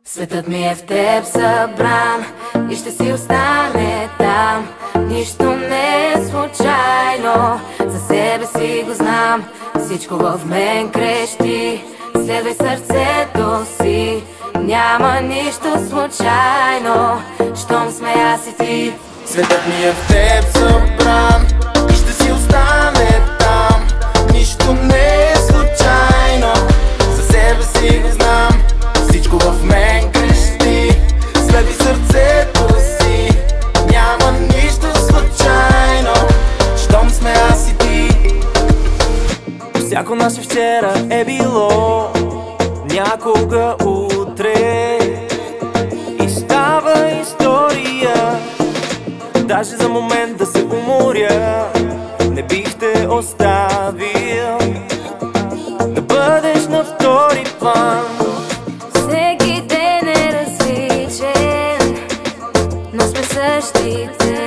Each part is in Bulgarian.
Светът ми е в теб събран и ще си остане там. Нищо не е случайно, за себе си го знам. Всичко в мен крещи, следвай сърцето си. Няма нищо случайно, щом сме аз и ти. Светът ми е в теб събран и ще си остане там. Нищо не е случайно, за себе си го знам. Всичко в мен крещи, следи сърцето си. Няма нищо случайно, щом сме аз и ти. Всяко наше вчера е било някога утре и става история. Даже за момент да се уморя не бих те оставил да бъдеш на втори план. Всеки ден е различен, но сме същите.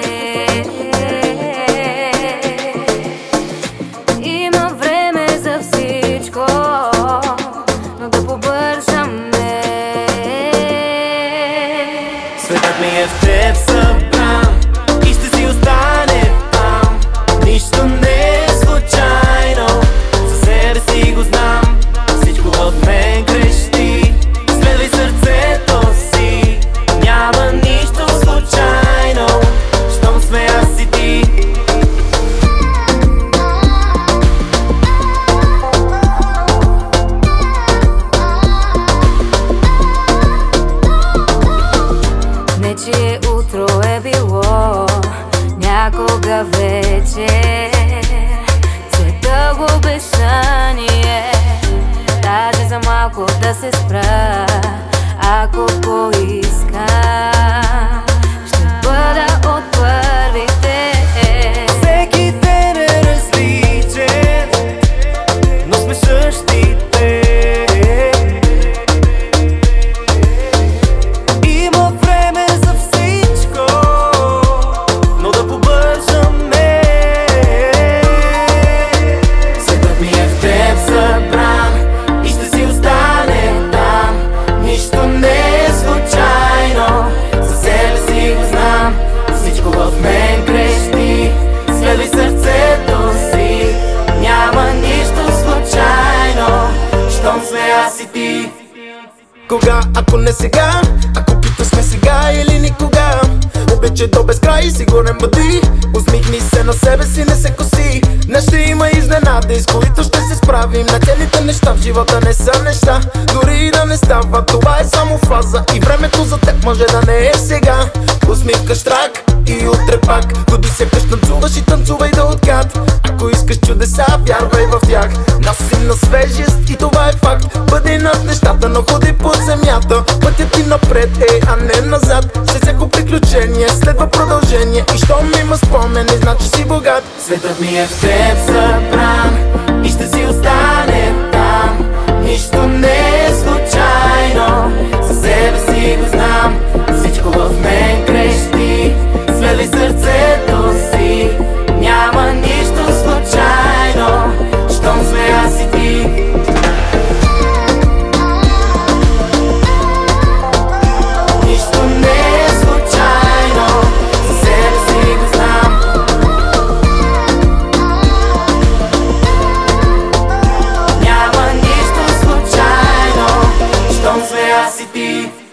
Има време за всичко, но да побързаме. Светът ми е в теб събран и ще си остане там. Нищо не е случайно, за себе си го знам. Всичко в мен крещи, следвай сърцето си. Няма нищо случайно, щом сме аз и ти. Нечие утро е било някога вечер. Цвета го безсъние, даже за малко да се спра, ако поискам, ще бъда от първите. Всеки ден е различен, но сме същите. Има време за всичко, но да побързаме. Светът ми е в теб събран и ще си остане там. Нищо не е случайно, за себе си го знам. Всичко в мен крещи, следвай сърцето си. Няма нищо случайно, щом сме аз и ти. Кога, ако не сега, ако питаш сме сега или никога. Обичай до безкрай, сигурен бъди. Усмихни се на себе си, не се коси. Днес ще има изненади, с които ще се справим. На целите неща в живота не са неща, дори и да не става, това е само фаза. И времето за теб може да не е сега. Усмивка штрак и утре пак. Ходи сякаш танцуваш и танцувай до откат. Ако искаш чудеса, вярвай в тях. Носи на свежест и това е факт. Бъди над нещата, но ходи по земята. Пътят ти напред е, а не назад. След всяко приключение следва продължение. И щом има спомени, значи си богат. Светът ми е в теб събран и ще си остане там. Нищо не е случайно, за себе си го знам. Всичко в мен крещи, следвай сърцето си. Няма нищо случайно, щом сме аз и ти. Нищо не е случайно, за себе си го знам. Няма нищо случайно, щом сме аз и ти.